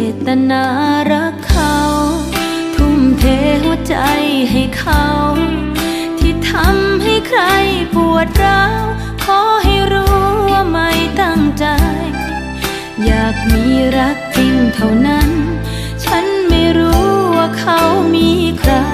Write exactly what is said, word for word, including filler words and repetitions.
ตนารักเขาทุ่มเทหัวใจให้เขาที่ทำให้ใครปวดร้าวขอให้รู้ว่าไม่ตั้งใจอยากมีรักจริงเท่านั้นฉันไม่รู้ว่าเขามีใคร